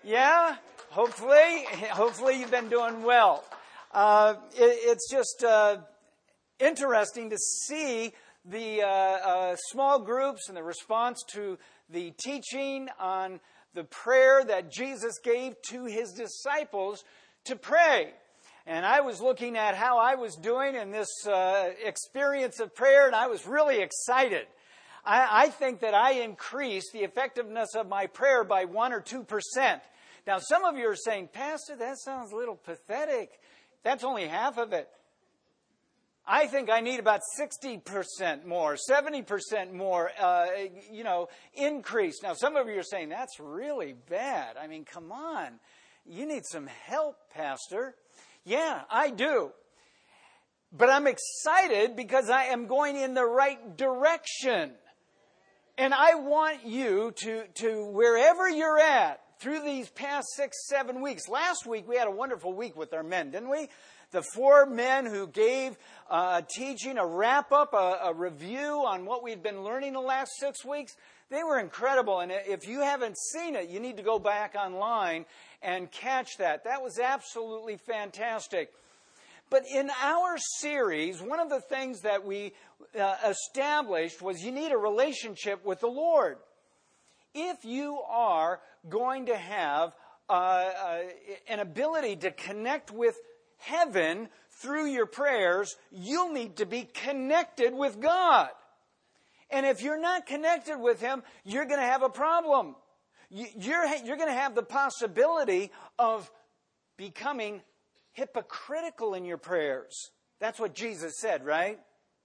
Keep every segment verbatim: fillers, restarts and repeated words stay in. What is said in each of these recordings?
Yeah, hopefully, hopefully you've been doing well. Uh, it, it's just uh, interesting to see the uh, uh, small groups and the response to the teaching on the prayer that Jesus gave to his disciples to pray. And I was looking at how I was doing in this uh, experience of prayer, and I was really excited. I, I think that I increased the effectiveness of my prayer by one or two percent. Now, some of you are saying, Pastor, that sounds a little pathetic. That's only half of it. I think I need about sixty percent more, seventy percent more, uh, you know, increase. Now, some of you are saying, that's really bad. I mean, come on. You need some help, Pastor. Yeah, I do. But I'm excited because I am going in the right direction. And I want you to, to wherever you're at, through these past six, seven weeks. Last week, we had a wonderful week with our men, didn't we? The four men who gave uh, a teaching, a wrap-up, a, a review on what we'd been learning the last six weeks. They were incredible. And if you haven't seen it, you need to go back online and catch that. That was absolutely fantastic. But in our series, one of the things that we uh, established was you need a relationship with the Lord. If you are going to have uh, uh, an ability to connect with heaven through your prayers, you'll need to be connected with God. And if you're not connected with Him, you're going to have a problem. You're, you're going to have the possibility of becoming hypocritical in your prayers. That's what Jesus said, right?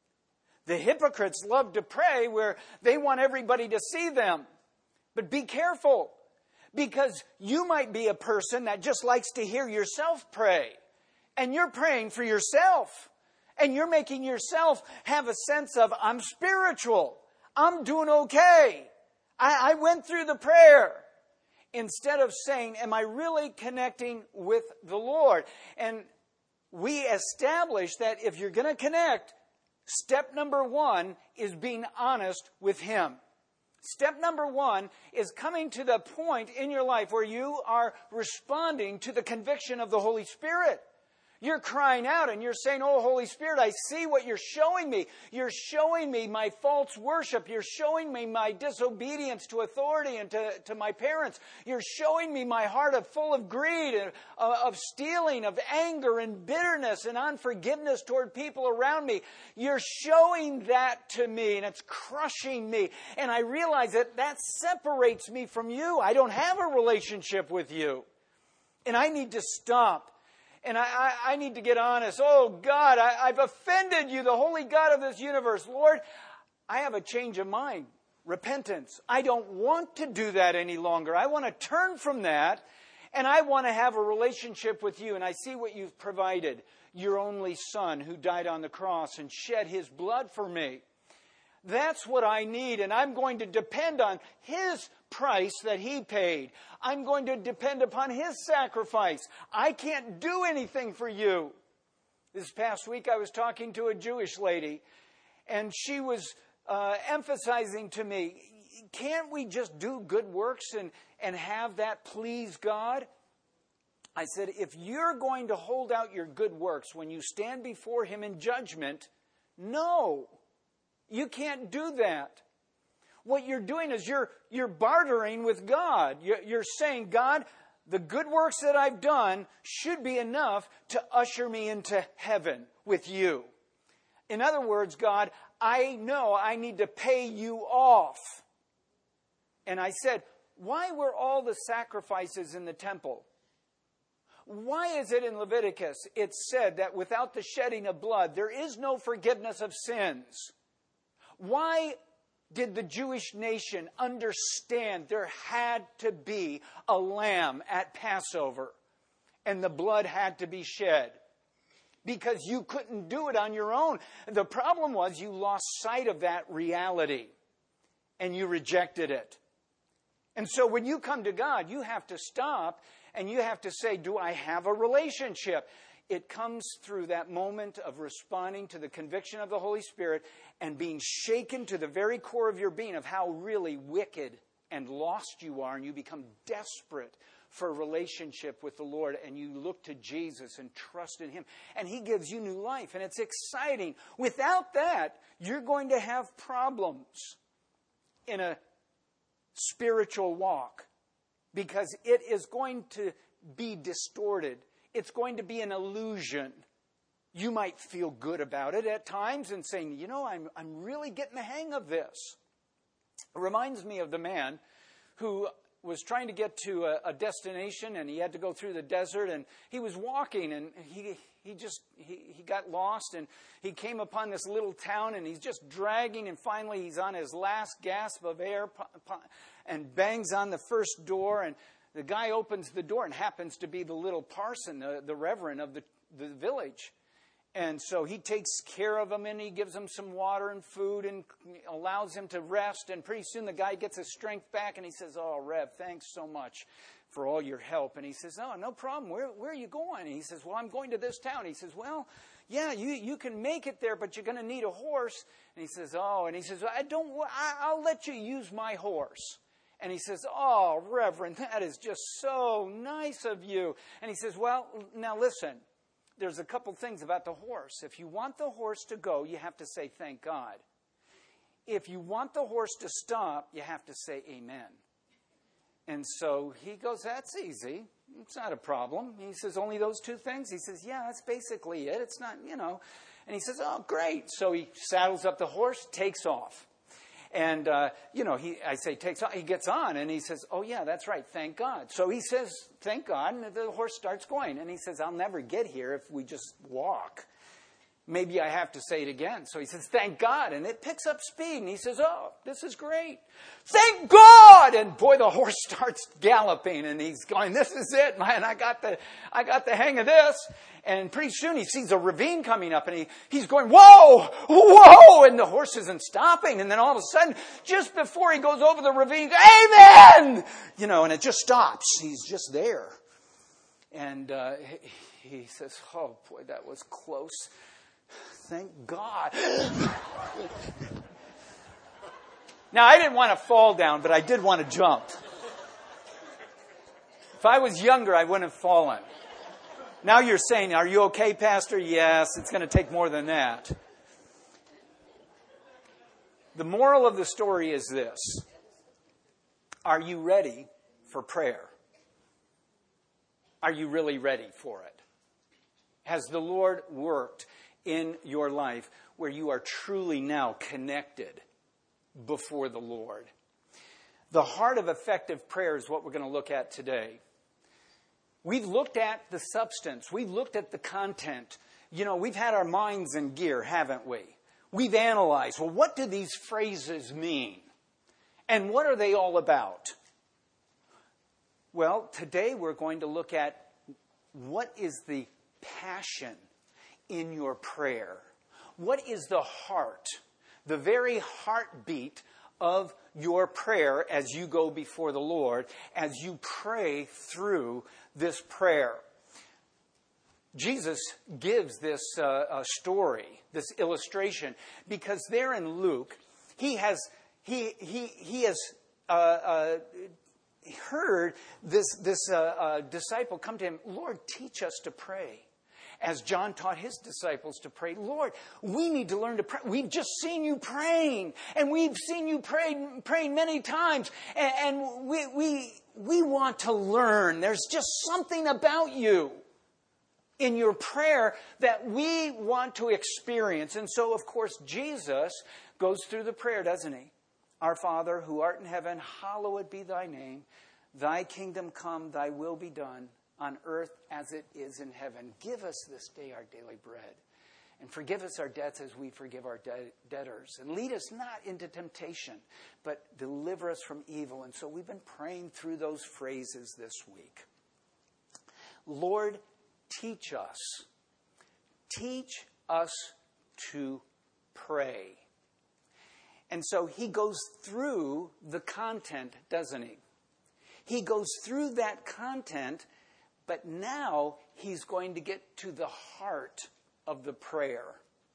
The hypocrites love to pray where they want everybody to see them. But be careful, because you might be a person that just likes to hear yourself pray. And you're praying for yourself. And you're making yourself have a sense of, I'm spiritual. I'm doing okay. I, I went through the prayer. Instead of saying, am I really connecting with the Lord? And we established that if you're going to connect, step number one is being honest with Him. Step number one is coming to the point in your life where you are responding to the conviction of the Holy Spirit. You're crying out and you're saying, oh, Holy Spirit, I see what you're showing me. You're showing me my false worship. You're showing me my disobedience to authority and to, to my parents. You're showing me my heart of full of greed, and, uh, of stealing, of anger and bitterness and unforgiveness toward people around me. You're showing that to me, and it's crushing me. And I realize that that separates me from you. I don't have a relationship with you. And I need to stop. And I, I, I need to get honest. Oh, God, I, I've offended you, the holy God of this universe. Lord, I have a change of mind, repentance. I don't want to do that any longer. I want to turn from that, and I want to have a relationship with you. And I see what you've provided, your only Son who died on the cross and shed His blood for me. That's what I need, and I'm going to depend on His price that He paid. I'm going to depend upon His sacrifice. I can't do anything for you. This past week I was talking to a Jewish lady, and she was uh, emphasizing to me, can't we just do good works and, and have that please God? I said, if you're going to hold out your good works when you stand before Him in judgment, no. You can't do that. What you're doing is you're, you're bartering with God. You're, you're saying, God, the good works that I've done should be enough to usher me into heaven with you. In other words, God, I know I need to pay you off. And I said, why were all the sacrifices in the temple? Why is it in Leviticus it's said that without the shedding of blood, there is no forgiveness of sins? Why did the Jewish nation understand there had to be a lamb at Passover and the blood had to be shed? Because you couldn't do it on your own. The problem was you lost sight of that reality and you rejected it. And so when you come to God, you have to stop and you have to say, do I have a relationship? It comes through that moment of responding to the conviction of the Holy Spirit and being shaken to the very core of your being of how really wicked and lost you are, and you become desperate for a relationship with the Lord, and you look to Jesus and trust in Him, and He gives you new life, and it's exciting. Without that, you're going to have problems in a spiritual walk, because it is going to be distorted. It's going to be an illusion. You might feel good about it at times and saying, you know, I'm, I'm really getting the hang of this. It reminds me of the man who was trying to get to a, a destination, and he had to go through the desert, and he was walking, and he he just he, he got lost, and he came upon this little town, and he's just dragging, and finally he's on his last gasp of air and bangs on the first door, and the guy opens the door and happens to be the little parson, the, the reverend of the, the village. And so he takes care of him, and he gives him some water and food and allows him to rest. And pretty soon the guy gets his strength back, and he says, oh, Rev, thanks so much for all your help. And he says, oh, no problem. Where, where are you going? And he says, well, I'm going to this town. He says, well, yeah, you, you can make it there, but you're going to need a horse. And he says, oh, and he says, I don't, I, I'll let you use my horse. And he says, oh, Reverend, that is just so nice of you. And he says, well, now listen. There's a couple things about the horse. If you want the horse to go, you have to say, thank God. If you want the horse to stop, you have to say, amen. And so he goes, that's easy. It's not a problem. He says, only those two things? He says, yeah, that's basically it. It's not, you know. And he says, oh, great. So he saddles up the horse, takes off. And, uh, you know, he, I say, takes on, he gets on, and he says, oh, yeah, that's right, thank God. So he says, thank God, and the horse starts going. And he says, I'll never get here if we just walk. Maybe I have to say it again. So he says, thank God. And it picks up speed, and he says, oh, this is great. Thank God! And boy, the horse starts galloping, and he's going, this is it, man, I got the, I got the hang of this. And pretty soon he sees a ravine coming up, and he, he's going, whoa, whoa, and the horse isn't stopping. And then all of a sudden, just before he goes over the ravine, amen! You know, and it just stops. He's just there. And uh, he, he says, oh boy, that was close. Thank God. Now, I didn't want to fall down, but I did want to jump. If I was younger, I wouldn't have fallen. Now you're saying, are you okay, Pastor? Yes, it's going to take more than that. The moral of the story is this. Are you ready for prayer? Are you really ready for it? Has the Lord worked in your life where you are truly now connected before the Lord? The heart of effective prayer is what we're going to look at today. We've looked at the substance. We've looked at the content. You know, we've had our minds in gear, haven't we? We've analyzed, well, what do these phrases mean? And what are they all about? Well, today we're going to look at what is the passion in your prayer. What is the heart, the very heartbeat of your prayer as you go before the Lord, as you pray through this prayer? Jesus gives this uh, uh, story, this illustration, because there in Luke, he has he he he has uh, uh, heard this this uh, uh, disciple come to him. Lord, teach us to pray. As John taught his disciples to pray, Lord, we need to learn to pray. We've just seen you praying, and we've seen you pray, praying many times, and, and we, we, we want to learn. There's just something about you in your prayer that we want to experience. And so, of course, Jesus goes through the prayer, doesn't he? Our Father, who art in heaven, hallowed be thy name. Thy kingdom come, thy will be done, on earth as it is in heaven. Give us this day our daily bread. And forgive us our debts as we forgive our de- debtors. And lead us not into temptation, but deliver us from evil. And so we've been praying through those phrases this week. Lord, teach us. Teach us to pray. And so he goes through the content, doesn't he? He goes through that content, but now he's going to get to the heart of the prayer.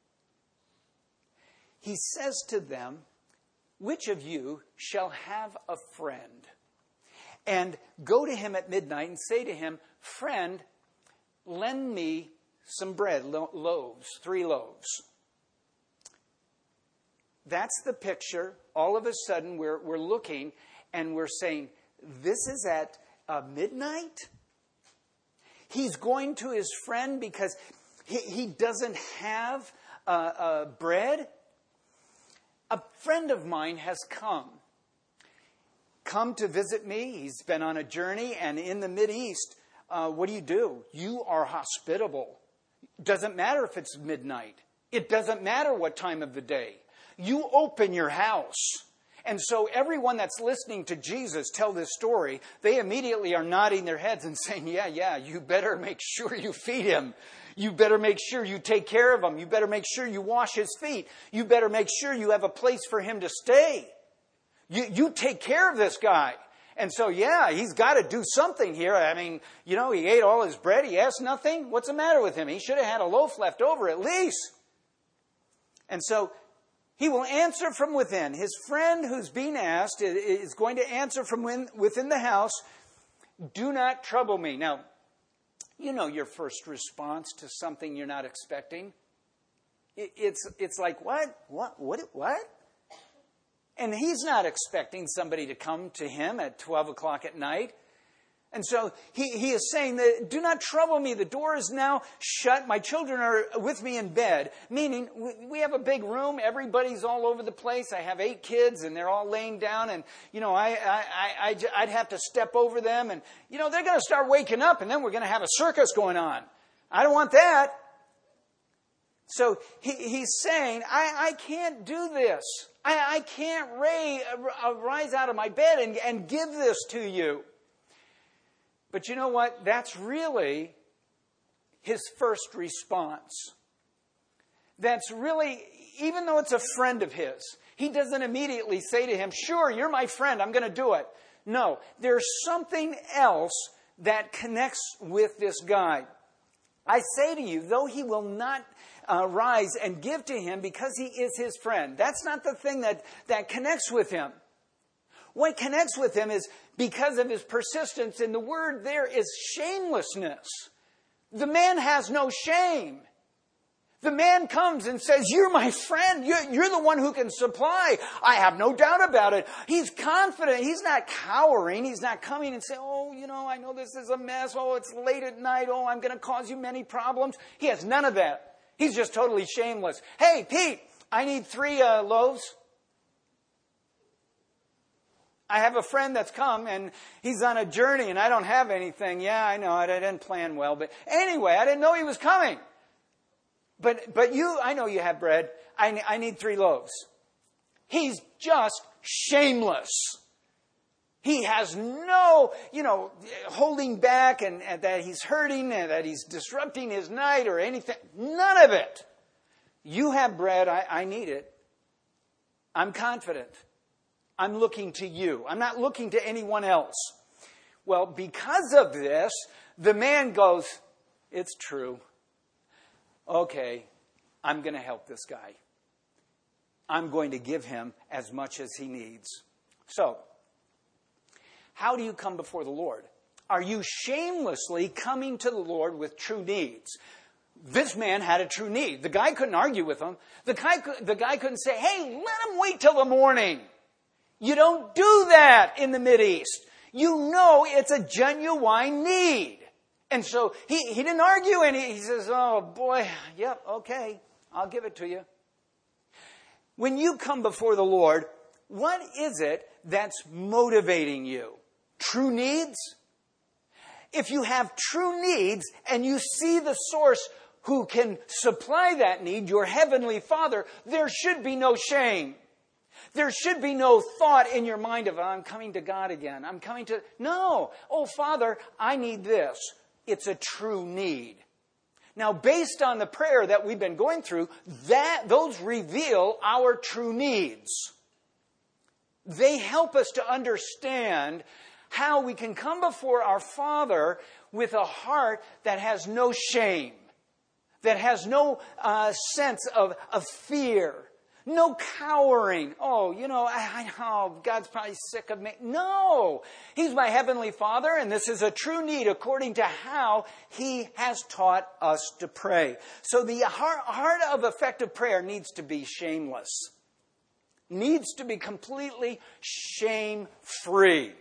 He says to them, which of you shall have a friend, and go to him at midnight and say to him, friend, lend me some bread, lo- loaves, three loaves. That's the picture. All of a sudden, we're, we're looking and we're saying, this is at uh, midnight? He's going to his friend because he, he doesn't have uh, uh, bread? A friend of mine has come. Come to visit me. He's been on a journey, and in the Mideast, uh, what do you do? You are hospitable. Doesn't matter if it's midnight. It doesn't matter what time of the day. You open your house. And so everyone that's listening to Jesus tell this story, they immediately are nodding their heads and saying, yeah, yeah, you better make sure you feed him. You better make sure you take care of him. You better make sure you wash his feet. You better make sure you have a place for him to stay. You, you take care of this guy. And so, yeah, he's got to do something here. I mean, you know, he ate all his bread. He asked nothing. What's the matter with him? He should have had a loaf left over at least. And so he will answer from within. His friend who's being asked is going to answer from within the house, do not trouble me. Now, you know your first response to something you're not expecting. It's, it's like, what? What? What? What? And he's not expecting somebody to come to him at twelve o'clock at night. And so he, he is saying that, do not trouble me. The door is now shut. My children are with me in bed. Meaning, we, we have a big room. Everybody's all over the place. I have eight kids, and they're all laying down. And, you know, I, I, I, I'd have to step over them. And, you know, they're going to start waking up, and then we're going to have a circus going on. I don't want that. So he, he's saying, I, I can't do this. I, I can't ray, uh, rise out of my bed and, and give this to you. But you know what? That's really his first response. That's really, even though it's a friend of his, he doesn't immediately say to him, sure, you're my friend, I'm going to do it. No, there's something else that connects with this guy. I say to you, though he will not uh, rise and give to him because he is his friend, that's not the thing that, that connects with him. What connects with him is because of his persistence, and the word there is shamelessness. The man has no shame. The man comes and says, you're my friend. You're, you're the one who can supply. I have no doubt about it. He's confident. He's not cowering. He's not coming and saying, oh, you know, I know this is a mess. Oh, it's late at night. Oh, I'm going to cause you many problems. He has none of that. He's just totally shameless. Hey, Pete, I need three uh, loaves. I have a friend that's come, and he's on a journey, and I don't have anything. Yeah, I know it. I didn't plan well. But anyway, I didn't know he was coming. But but you, I know you have bread. I, I need three loaves. He's just shameless. He has no, you know, holding back and, and that he's hurting and that he's disrupting his night or anything. None of it. You have bread. I, I need it. I'm confident. I'm looking to you. I'm not looking to anyone else. Well, because of this, the man goes, it's true. Okay, I'm going to help this guy. I'm going to give him as much as he needs. So, how do you come before the Lord? Are you shamelessly coming to the Lord with true needs? This man had a true need. The guy couldn't argue with him. The guy, the guy couldn't say, hey, let him wait till the morning. You don't do that in the Mideast. You know it's a genuine need. And so he, he didn't argue, and he, he says, oh boy, yep, okay, I'll give it to you. When you come before the Lord, what is it that's motivating you? True needs? If you have true needs and you see the source who can supply that need, your heavenly Father, there should be no shame. There should be no thought in your mind of, oh, I'm coming to God again. I'm coming to... No. Oh, Father, I need this. It's a true need. Now, based on the prayer that we've been going through, that those reveal our true needs. They help us to understand how we can come before our Father with a heart that has no shame, that has no uh, sense of, of fear, No cowering. Oh, you know, I, I know, God's probably sick of me. No, He's my Heavenly Father, and this is a true need according to how He has taught us to pray. So the heart, heart of effective prayer needs to be shameless. Needs to be completely shame-free.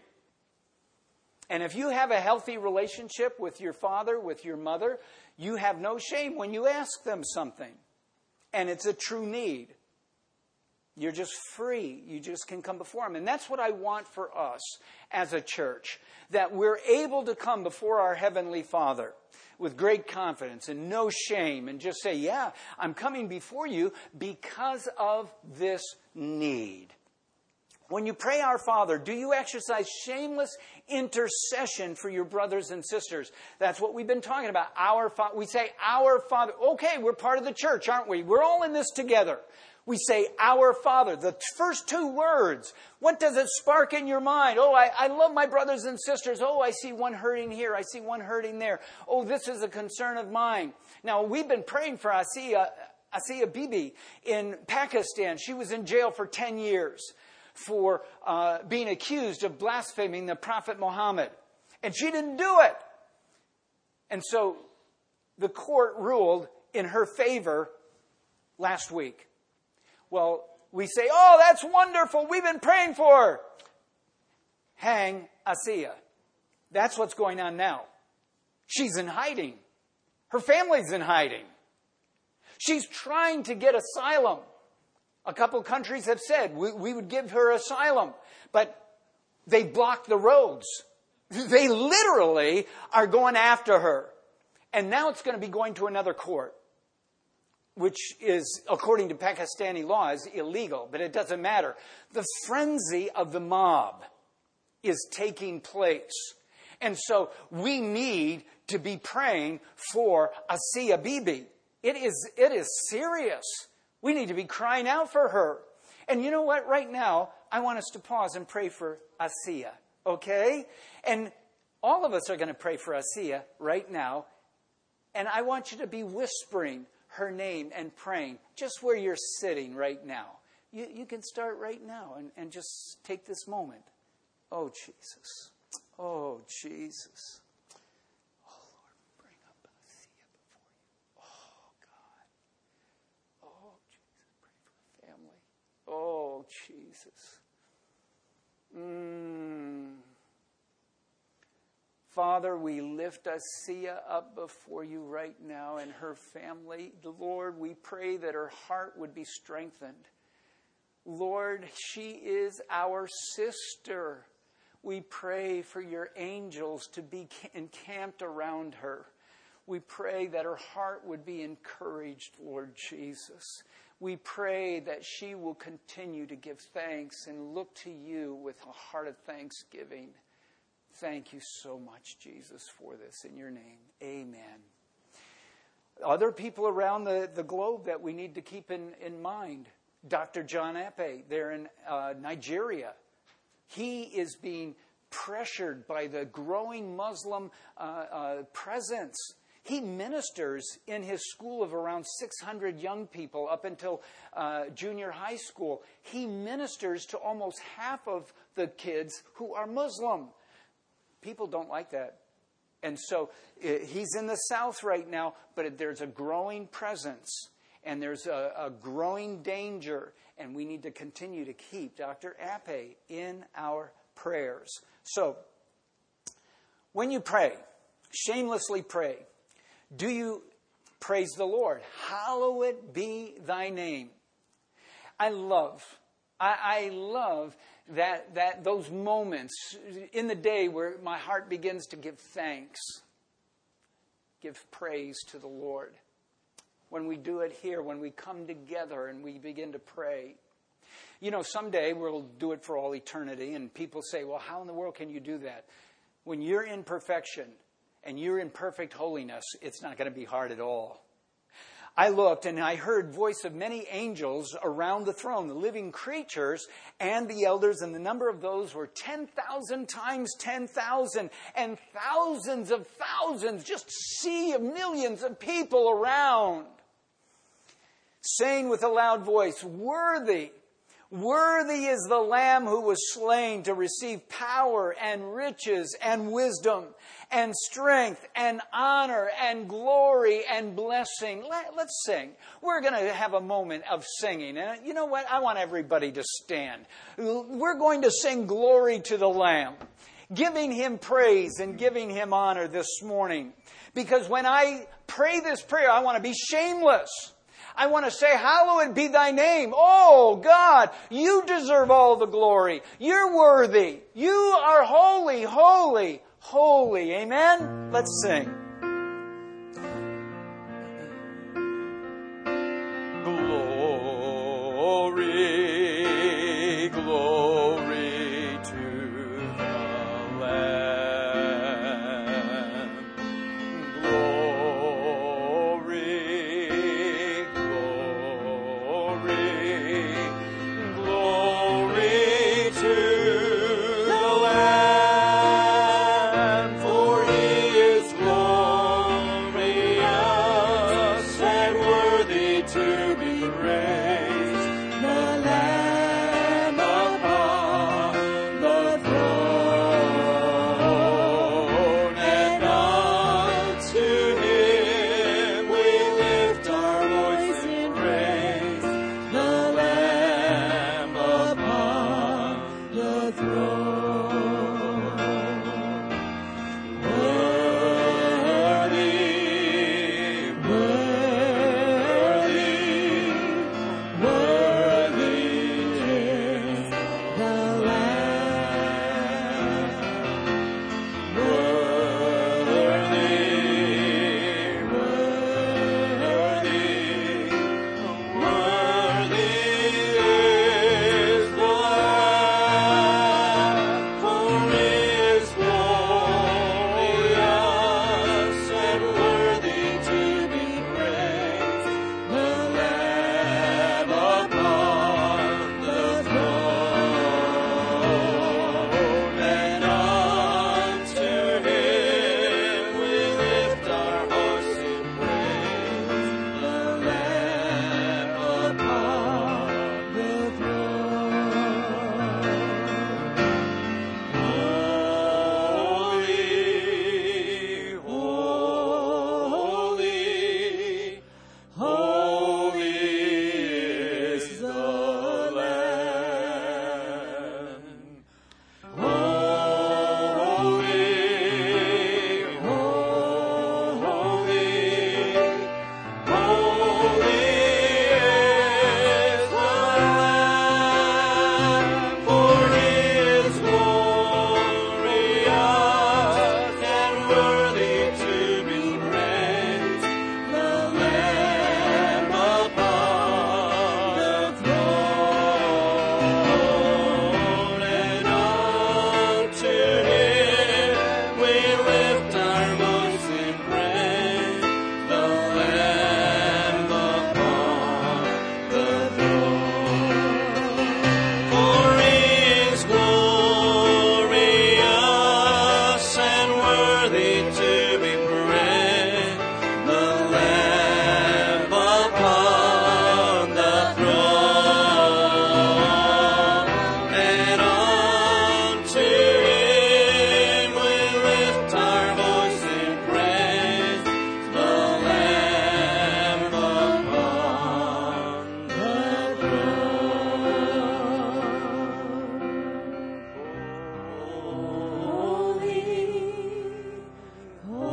And if you have a healthy relationship with your father, with your mother, you have no shame when you ask them something. And it's a true need. You're just free. You just can come before Him. And that's what I want for us as a church. That we're able to come before our Heavenly Father with great confidence and no shame. And just say, yeah, I'm coming before you because of this need. When you pray Our Father, do you exercise shameless intercession for your brothers and sisters? That's what we've been talking about. Our Father. We say, Our Father. Okay, we're part of the church, aren't we? We're all in this together. We say, Our Father. The first two words. What does it spark in your mind? Oh, I, I love my brothers and sisters. Oh, I see one hurting here. I see one hurting there. Oh, this is a concern of mine. Now, we've been praying for Asiya, Asiya Bibi in Pakistan. She was in jail for ten years. For uh, being accused of blaspheming the Prophet Muhammad. And she didn't do it. And so the court ruled in her favor last week. Well, we say, oh, that's wonderful. We've been praying for her. Hang Asiya. That's what's going on now. She's in hiding. Her family's in hiding. She's trying to get asylum. A couple countries have said we, we would give her asylum, but they blocked the roads. They literally are going after her. And now it's going to be going to another court, which is, according to Pakistani law, is illegal, but it doesn't matter. The frenzy of the mob is taking place. And so we need to be praying for Asiya Bibi. It is, it is serious. We need to be crying out for her. And you know what? Right now, I want us to pause and pray for Asiya. Okay? And all of us are going to pray for Asiya right now. And I want you to be whispering her name and praying just where you're sitting right now. You, you can start right now and, and just take this moment. Oh, Jesus. Oh, Jesus. Oh, Jesus. Mm. Father, we lift Asiya up before you right now and her family. Lord, we pray that her heart would be strengthened. Lord, she is our sister. We pray for your angels to be encamped around her. We pray that her heart would be encouraged, Lord Jesus. We pray that she will continue to give thanks and look to you with a heart of thanksgiving. Thank you so much, Jesus, for this. In your name, amen. Other people around the, the globe that we need to keep in, in mind. Doctor John Ape, there in uh, Nigeria. He is being pressured by the growing Muslim uh, uh, presence. He ministers in his school of around six hundred young people up until uh, junior high school. He ministers to almost half of the kids who are Muslim. People don't like that. And so uh, he's in the South right now, but there's a growing presence and there's a, a growing danger. And we need to continue to keep Doctor Ape in our prayers. So when you pray, shamelessly pray, do you praise the Lord? Hallowed be thy name. I love, I, I love that, that those moments in the day where my heart begins to give thanks, give praise to the Lord. When we do it here, when we come together and we begin to pray. You know, someday we'll do it for all eternity, and people say, well, how in the world can you do that? When you're in perfection, and you're in perfect holiness, it's not going to be hard at all. I looked and I heard voice of many angels around the throne, the living creatures and the elders, and the number of those were ten thousand times ten thousand, and thousands of thousands, just sea of millions of people around. saying with a loud voice, "Worthy, worthy is the Lamb who was slain to receive power and riches and wisdom and strength and honor and glory and blessing." Let, let's sing. We're going to have a moment of singing. And you know what? I want everybody to stand. We're going to sing glory to the Lamb, giving Him praise and giving Him honor this morning. Because when I pray this prayer, I want to be shameless. I want to say, "Hallowed be thy name." Oh, God, you deserve all the glory. You're worthy. You are holy, holy, holy. Amen? Let's sing. Glory, glory to the Lamb. Glory, glory to the Lamb, for He is glorious and worthy to be praised. The Lamb upon the throne, and unto Him we lift our voice in praise. The Lamb upon the throne. Worthy, worthy, worthy is the Lamb. Worthy, worthy, worthy is the Lamb, for He is glorious and worthy to be praised. The Lamb upon the throne, and unto Him we lift our voice in praise. The Lamb upon the throne. Holy, holy, holy is the Lamb. Holy, holy, holy is the Lamb, for He is glorious and worthy to be praised. The Lamb upon the throne, and unto Him we lift our voice in praise. The Lamb upon the throne, for He is glorious and worthy to be praised. The Lamb upon the throne, and unto Him we lift our voice in praise. The Lamb upon the throne. Holy,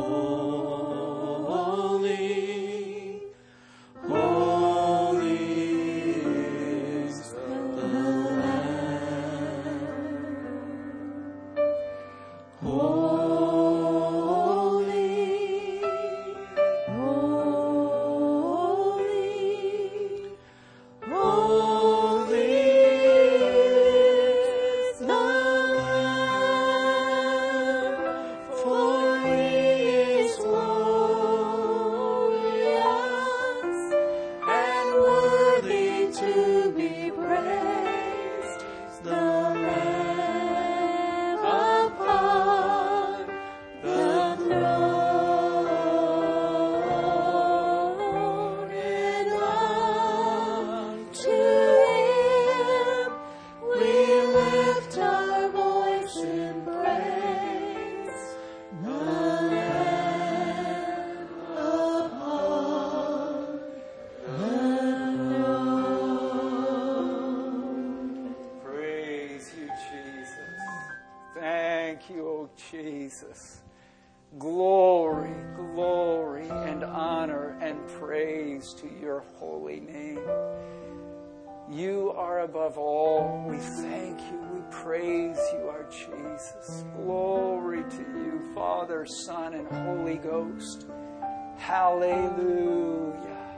Glory, glory, and honor and praise to your holy name. You are above all. We thank you. We praise you, our Jesus. Glory to you, Father, Son, and Holy Ghost. Hallelujah.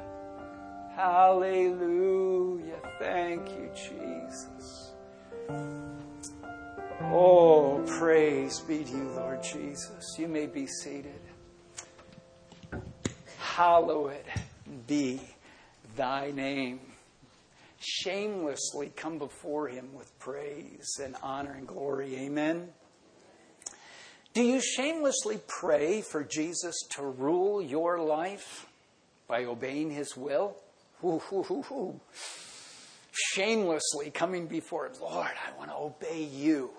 Hallelujah. Thank you, Jesus. Oh, praise be to you, Lord Jesus. You may be seated. Hallowed be thy name. Shamelessly come before him with praise and honor and glory. Amen. Do you shamelessly pray for Jesus to rule your life by obeying his will? Ooh, ooh, ooh, ooh. Shamelessly coming before him, Lord, I want to obey you.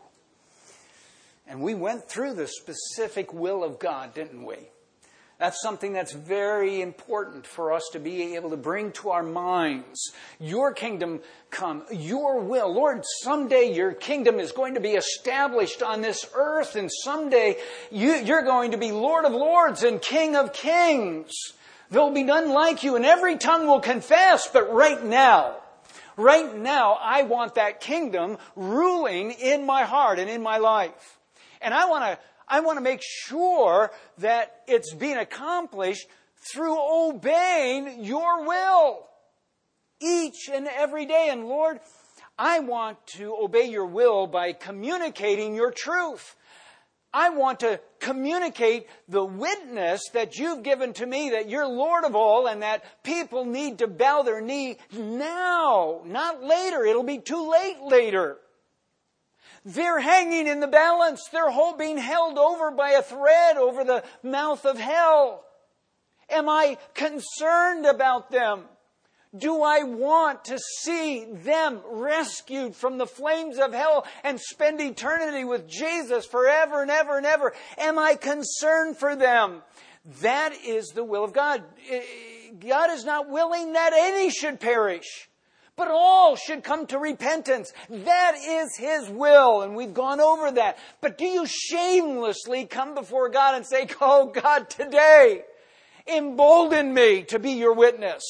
And we went through the specific will of God, didn't we? That's something that's very important for us to be able to bring to our minds. Your kingdom come, your will. Lord, someday your kingdom is going to be established on this earth, and someday you, you're going to be Lord of lords and King of kings. There will be none like you, and every tongue will confess. But right now, right now, I want that kingdom ruling in my heart and in my life. And I want to I want to make sure that it's being accomplished through obeying your will each and every day. And Lord, I want to obey your will by communicating your truth. I want to communicate the witness that you've given to me, that you're Lord of all, and that people need to bow their knee now, not later. It'll be too late later. They're hanging in the balance. They're whole being held over by a thread over the mouth of hell. Am I concerned about them? Do I want to see them rescued from the flames of hell and spend eternity with Jesus forever and ever and ever? Am I concerned for them? That is the will of God. God is not willing that any should perish, but all should come to repentance. That is his will, and we've gone over that. But do you shamelessly come before God and say, oh God, today, embolden me to be your witness?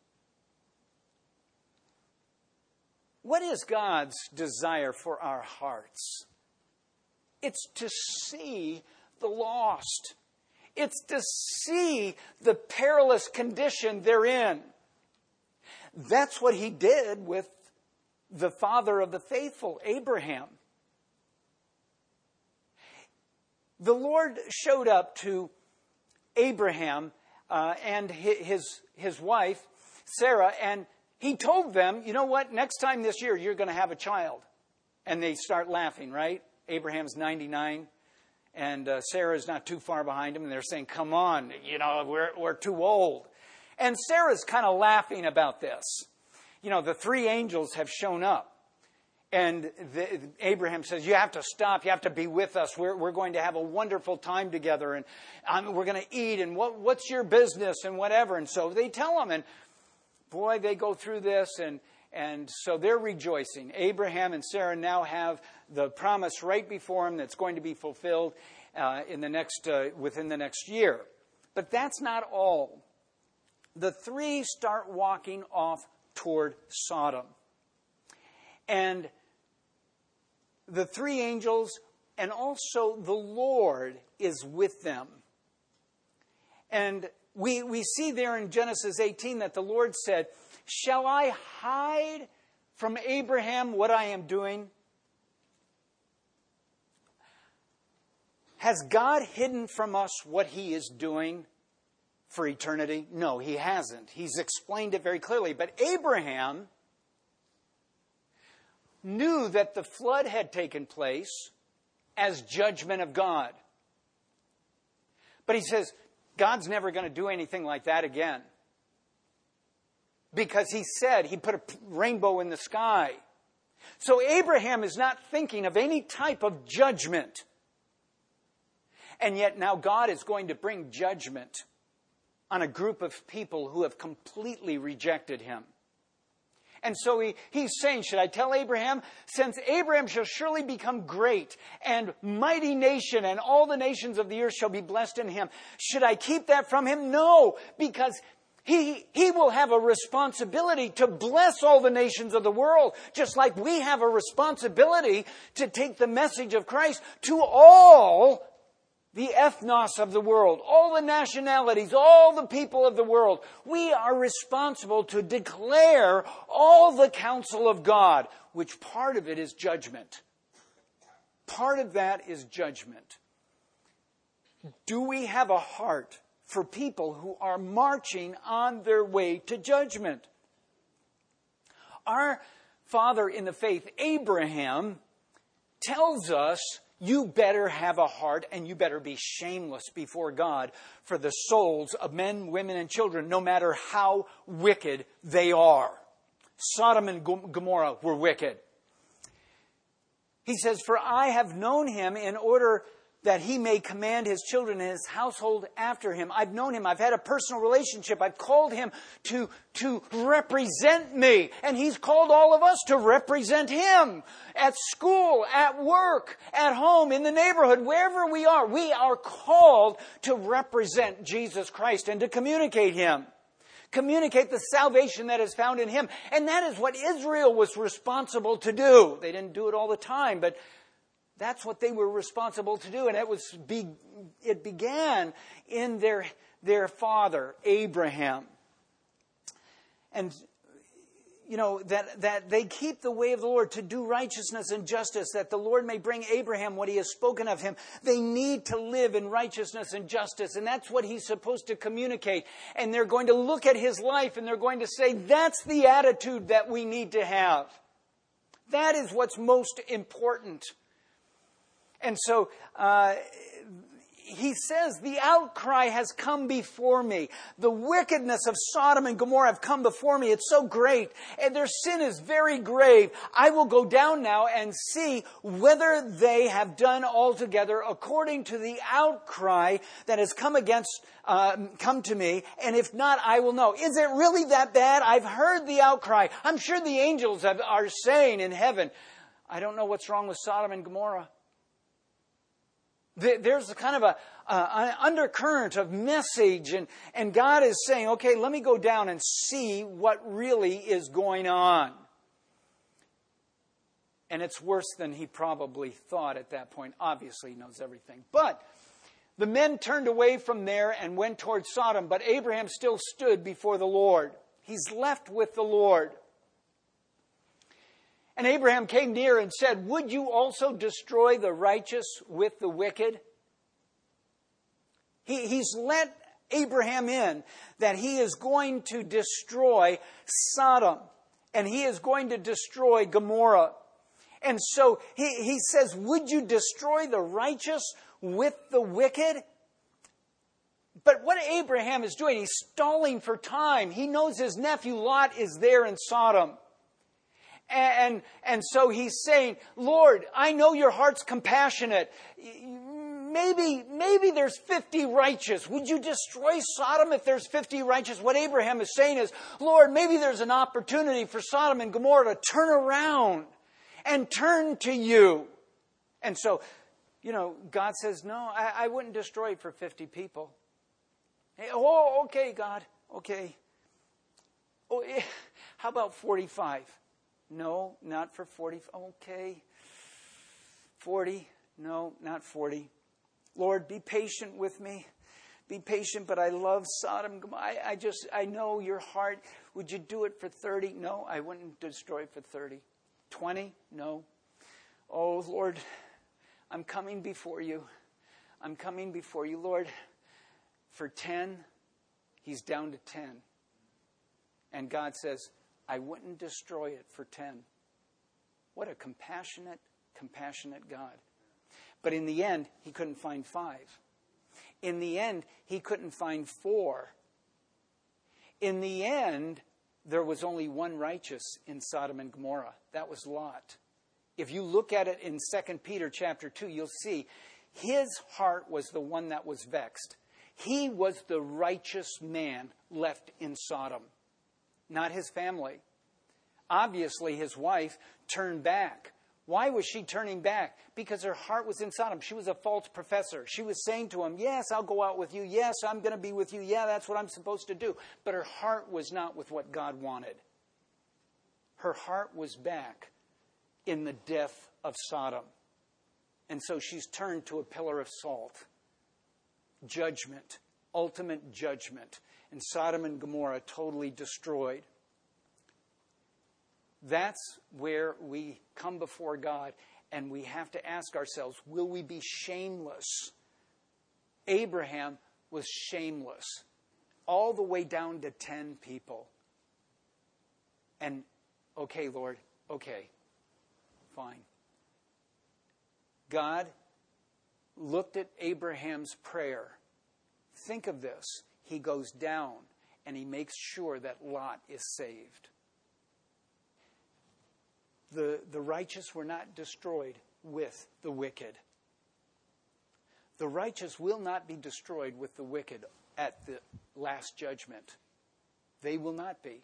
What is God's desire for our hearts? It's to see the lost. It's to see the perilous condition they're in. That's what he did with the father of the faithful, Abraham. The Lord showed up to Abraham uh, and his, his wife, Sarah, and he told them, you know what, next time this year you're going to have a child. And they start laughing, right? Abraham's ninety-nine, and uh, Sarah's not too far behind him, and they're saying, come on, you know, we're, we're too old. And Sarah's kind of laughing about this. You know, the three angels have shown up. And the, Abraham says, you have to stop. You have to be with us. We're, we're going to have a wonderful time together. And um, we're going to eat. And what, what's your business and whatever. And so they tell him. And boy, they go through this. And, and so they're rejoicing. Abraham and Sarah now have the promise right before them that's going to be fulfilled uh, in the next uh, within the next year. But that's not all. The three start walking off toward Sodom. And the three angels and also the Lord is with them. And we, we see there in Genesis eighteen that the Lord said, shall I hide from Abraham what I am doing? Has God hidden from us what he is doing for eternity? No, he hasn't. He's explained it very clearly. But Abraham knew that the flood had taken place as judgment of God. But he says, God's never going to do anything like that again. Because he said he put a rainbow in the sky. So Abraham is not thinking of any type of judgment. And yet now God is going to bring judgment on a group of people who have completely rejected him. And so he, he's saying, should I tell Abraham? Since Abraham shall surely become great and mighty nation, and all the nations of the earth shall be blessed in him. Should I keep that from him? No, because he, he will have a responsibility to bless all the nations of the world, just like we have a responsibility to take the message of Christ to all the ethnos of the world, all the nationalities, all the people of the world. We are responsible to declare all the counsel of God, which part of it is judgment. Part of that is judgment. Do we have a heart for people who are marching on their way to judgment? Our father in the faith, Abraham, tells us you better have a heart and you better be shameless before God for the souls of men, women, and children, no matter how wicked they are. Sodom and Gomorrah were wicked. He says, for I have known him in order that he may command his children and his household after him. I've known him. I've had a personal relationship. I've called him to, to represent me. And he's called all of us to represent him. At school, at work, at home, in the neighborhood, wherever we are, we are called to represent Jesus Christ and to communicate him. Communicate the salvation that is found in him. And that is what Israel was responsible to do. They didn't do it all the time, but that's what they were responsible to do. And it was be, it began in their, their father, Abraham. And, you know, that, that they keep the way of the Lord to do righteousness and justice, that the Lord may bring Abraham what he has spoken of him. They need to live in righteousness and justice. And that's what he's supposed to communicate. And they're going to look at his life and they're going to say, that's the attitude that we need to have. That is what's most important. And so uh, he says, the outcry has come before me. The wickedness of Sodom and Gomorrah have come before me. It's so great. And their sin is very grave. I will go down now and see whether they have done altogether according to the outcry that has come against, uh, come to me. And if not, I will know. Is it really that bad? I've heard the outcry. I'm sure the angels have, are saying in heaven, I don't know what's wrong with Sodom and Gomorrah. There's a kind of a, uh, an undercurrent of message, and, and God is saying, okay, let me go down and see what really is going on. And it's worse than he probably thought at that point. Obviously, he knows everything. But the men turned away from there and went toward Sodom, but Abraham still stood before the Lord. He's left with the Lord. And Abraham came near and said, would you also destroy the righteous with the wicked? He, he's let Abraham in that he is going to destroy Sodom. And he is going to destroy Gomorrah. And so he, he says, would you destroy the righteous with the wicked? But what Abraham is doing, he's stalling for time. He knows his nephew Lot is there in Sodom. And, and so he's saying, Lord, I know your heart's compassionate. Maybe, maybe there's fifty righteous. Would you destroy Sodom if there's fifty righteous? What Abraham is saying is, Lord, maybe there's an opportunity for Sodom and Gomorrah to turn around and turn to you. And so, you know, God says, no, I, I wouldn't destroy it for fifty people. Hey, oh, okay, God, okay. Oh, how about forty-five? No, not for forty. Okay. forty. No, not forty. Lord, be patient with me. Be patient, but I love Sodom. I, I just, I know your heart. Would you do it for thirty? No, I wouldn't destroy it for thirty. twenty? No. Oh, Lord, I'm coming before you. I'm coming before you, Lord. For ten, he's down to ten. And God says, I wouldn't destroy it for ten. What a compassionate, compassionate God. But in the end, he couldn't find five. In the end, he couldn't find four. In the end, there was only one righteous in Sodom and Gomorrah. That was Lot. If you look at it in Second Peter chapter two, you'll see his heart was the one that was vexed. He was the righteous man left in Sodom. Not his family. Obviously, his wife turned back. Why was she turning back? Because her heart was in Sodom. She was a false professor. She was saying to him, yes, I'll go out with you. Yes, I'm going to be with you. Yeah, that's what I'm supposed to do. But her heart was not with what God wanted. Her heart was back in the death of Sodom. And so she's turned to a pillar of salt. Judgment, ultimate judgment. And Sodom and Gomorrah totally destroyed. That's where we come before God, and we have to ask ourselves, will we be shameless? Abraham was shameless, all the way down to ten people. And, okay, Lord, okay, fine. God looked at Abraham's prayer. Think of this. He goes down, and he makes sure that Lot is saved. The, the righteous were not destroyed with the wicked. The righteous will not be destroyed with the wicked at the last judgment. They will not be.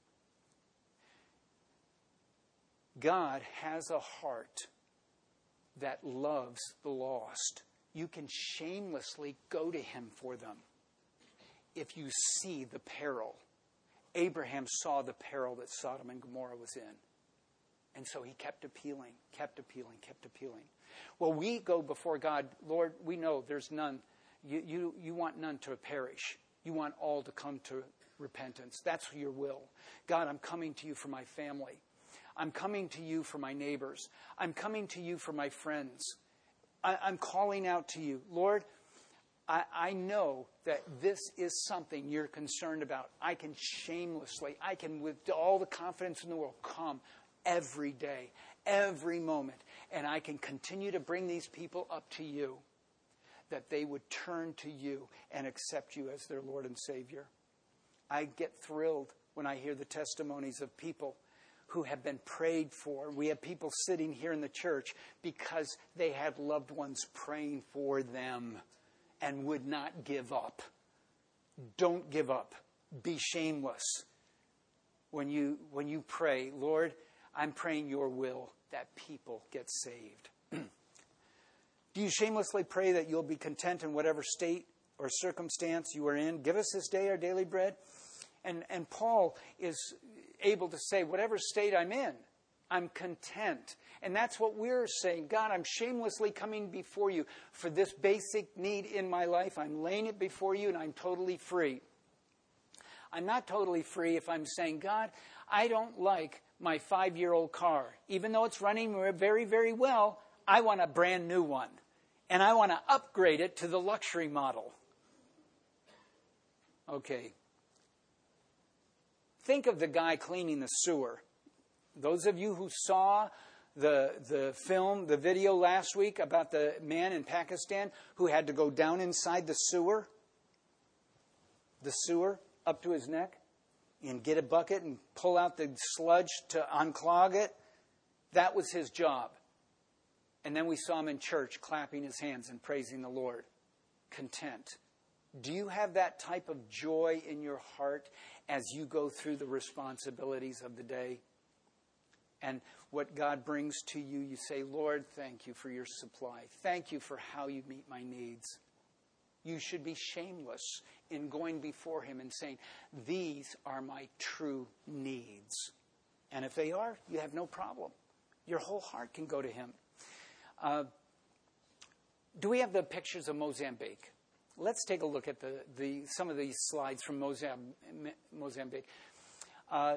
God has a heart that loves the lost. You can shamelessly go to him for them if you see the peril. Abraham saw the peril that Sodom and Gomorrah was in. And so he kept appealing, kept appealing, kept appealing. Well, we go before God, Lord, we know there's none. You, you, you want none to perish. You want all to come to repentance. That's your will. God, I'm coming to you for my family. I'm coming to you for my neighbors. I'm coming to you for my friends. I, I'm calling out to you. Lord, I, I know that this is something you're concerned about. I can shamelessly, I can with all the confidence in the world come every day, every moment. And I can continue to bring these people up to you, that they would turn to you and accept you as their Lord and Savior. I get thrilled when I hear the testimonies of people who have been prayed for. We have people sitting here in the church because they had loved ones praying for them and would not give up. Don't give up. Be shameless. When you, when you pray, Lord, I'm praying your will that people get saved. Do you shamelessly pray that you'll be content in whatever state or circumstance you are in? Give us this day our daily bread. And, and Paul is able to say, whatever state I'm in, I'm content. And that's what we're saying. God, I'm shamelessly coming before you for this basic need in my life. I'm laying it before you and I'm totally free. I'm not totally free if I'm saying, God, I don't like my five-year-old car. Even though it's running very, very well, I want a brand new one. And I want to upgrade it to the luxury model. Okay. Think of the guy cleaning the sewer. Those of you who saw the, the film, the video last week about the man in Pakistan who had to go down inside the sewer, the sewer up to his neck, and get a bucket and pull out the sludge to unclog it. That was his job. And then we saw him in church clapping his hands and praising the Lord. Content. Do you have that type of joy in your heart as you go through the responsibilities of the day? And what God brings to you, you say, Lord, thank you for your supply. Thank you for how you meet my needs. You should be shameless in going before him and saying, these are my true needs. And if they are, you have no problem. Your whole heart can go to him. Uh, do we have the pictures of Mozambique? Let's take a look at the, the some of these slides from Mozambique. Mozambique. Uh,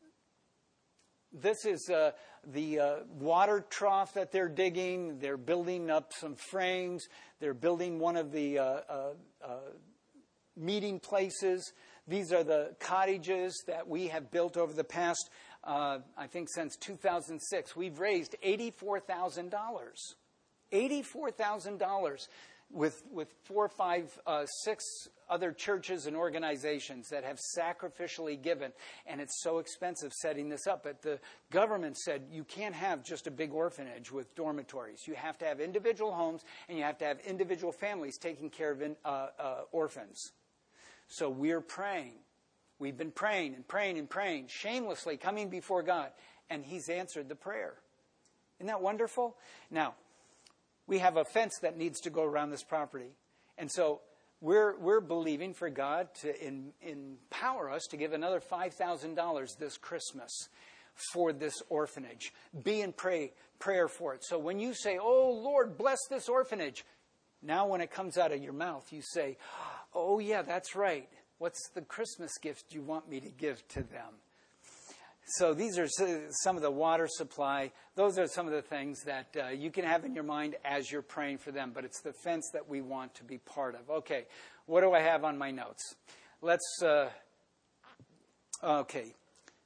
this is uh, the uh, water trough that they're digging. They're building up some frames. They're building one of the uh, uh, uh, meeting places. These are the cottages that we have built over the past, uh, I think since two thousand six. We've raised eighty-four thousand dollars. eighty-four thousand dollars with, with four, five, uh, six other churches and organizations that have sacrificially given. And it's so expensive setting this up. But the government said you can't have just a big orphanage with dormitories. You have to have individual homes and you have to have individual families taking care of in, uh, uh, orphans. So we're praying. We've been praying and praying and praying, shamelessly coming before God, and He's answered the prayer. Isn't that wonderful? Now, we have a fence that needs to go around this property. And so we're we're believing for God to in, empower us to give another five thousand dollars this Christmas for this orphanage. Be in pray, prayer for it. So when you say, oh, Lord, bless this orphanage, now when it comes out of your mouth, you say, oh, yeah, that's right. What's the Christmas gift you want me to give to them? So these are some of the water supply. Those are some of the things that uh, you can have in your mind as you're praying for them. But it's the fence that we want to be part of. Okay, what do I have on my notes? Let's, uh, okay.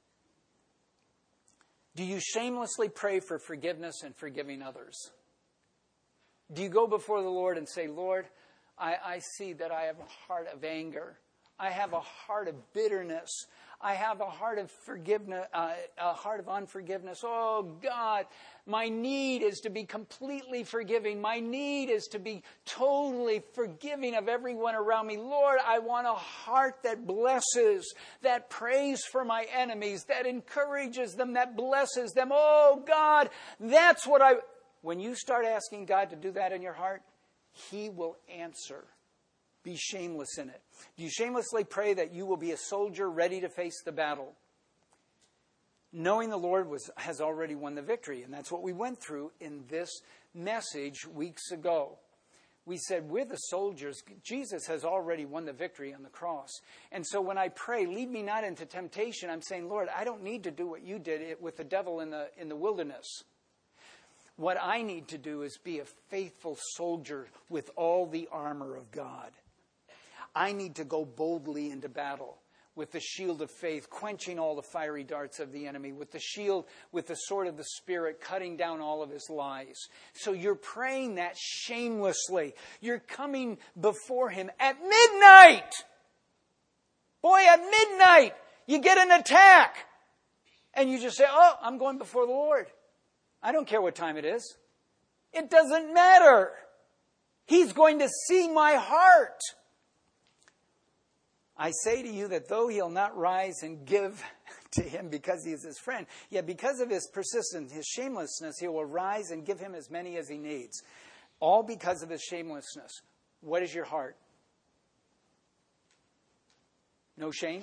Do you shamelessly pray for forgiveness and forgiving others? Do you go before the Lord and say, Lord, I, I see that I have a heart of anger. I have a heart of bitterness. I have a heart of forgiveness, uh, a heart of unforgiveness. Oh, God, my need is to be completely forgiving. My need is to be totally forgiving of everyone around me. Lord, I want a heart that blesses, that prays for my enemies, that encourages them, that blesses them. Oh, God, that's what I... When you start asking God to do that in your heart, He will answer. Be shameless in it. Do you shamelessly pray that you will be a soldier ready to face the battle? Knowing the Lord was, has already won the victory. And that's what we went through in this message weeks ago. We said, we're the soldiers. Jesus has already won the victory on the cross. And so when I pray, lead me not into temptation, I'm saying, Lord, I don't need to do what you did with the devil in the, in the wilderness. What I need to do is be a faithful soldier with all the armor of God. I need to go boldly into battle with the shield of faith, quenching all the fiery darts of the enemy, with the shield, with the sword of the Spirit, cutting down all of his lies. So you're praying that shamelessly. You're coming before Him at midnight. Boy, at midnight, you get an attack. And you just say, oh, I'm going before the Lord. I don't care what time it is. It doesn't matter. He's going to see my heart. I say to you that though He'll not rise and give to him because he is his friend, yet because of his persistence, his shamelessness, He will rise and give him as many as he needs. All because of his shamelessness. What is your heart? No shame?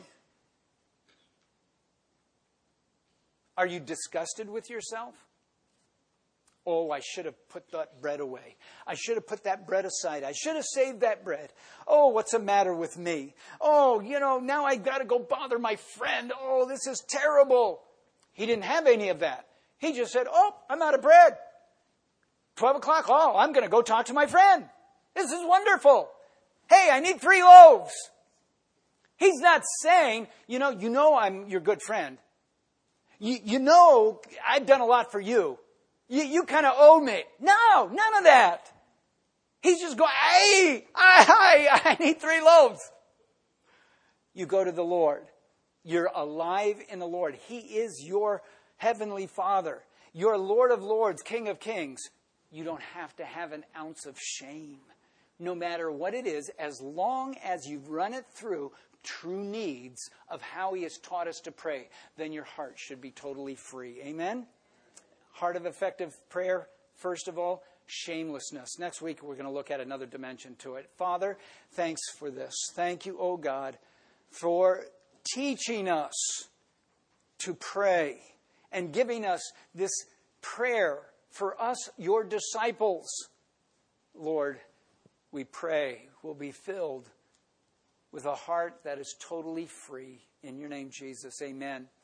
Are you disgusted with yourself? Oh, I should have put that bread away. I should have put that bread aside. I should have saved that bread. Oh, what's the matter with me? Oh, you know, now I got to go bother my friend. Oh, this is terrible. He didn't have any of that. He just said, oh, I'm out of bread. twelve o'clock, oh, I'm going to go talk to my friend. This is wonderful. Hey, I need three loaves. He's not saying, you know, you know I'm your good friend. You, you know I've done a lot for you. You, you kind of owe me. No, none of that. He's just going, hey, I, I, I need three loaves. You go to the Lord. You're alive in the Lord. He is your heavenly Father. You're Lord of Lords, King of Kings. You don't have to have an ounce of shame. No matter what it is, as long as you've run it through true needs of how He has taught us to pray, then your heart should be totally free. Amen? Heart of effective prayer, first of all, shamelessness. Next week, we're going to look at another dimension to it. Father, thanks for this. Thank you, oh God, for teaching us to pray and giving us this prayer for us, your disciples. Lord, we pray we'll be filled with a heart that is totally free. In your name, Jesus, amen.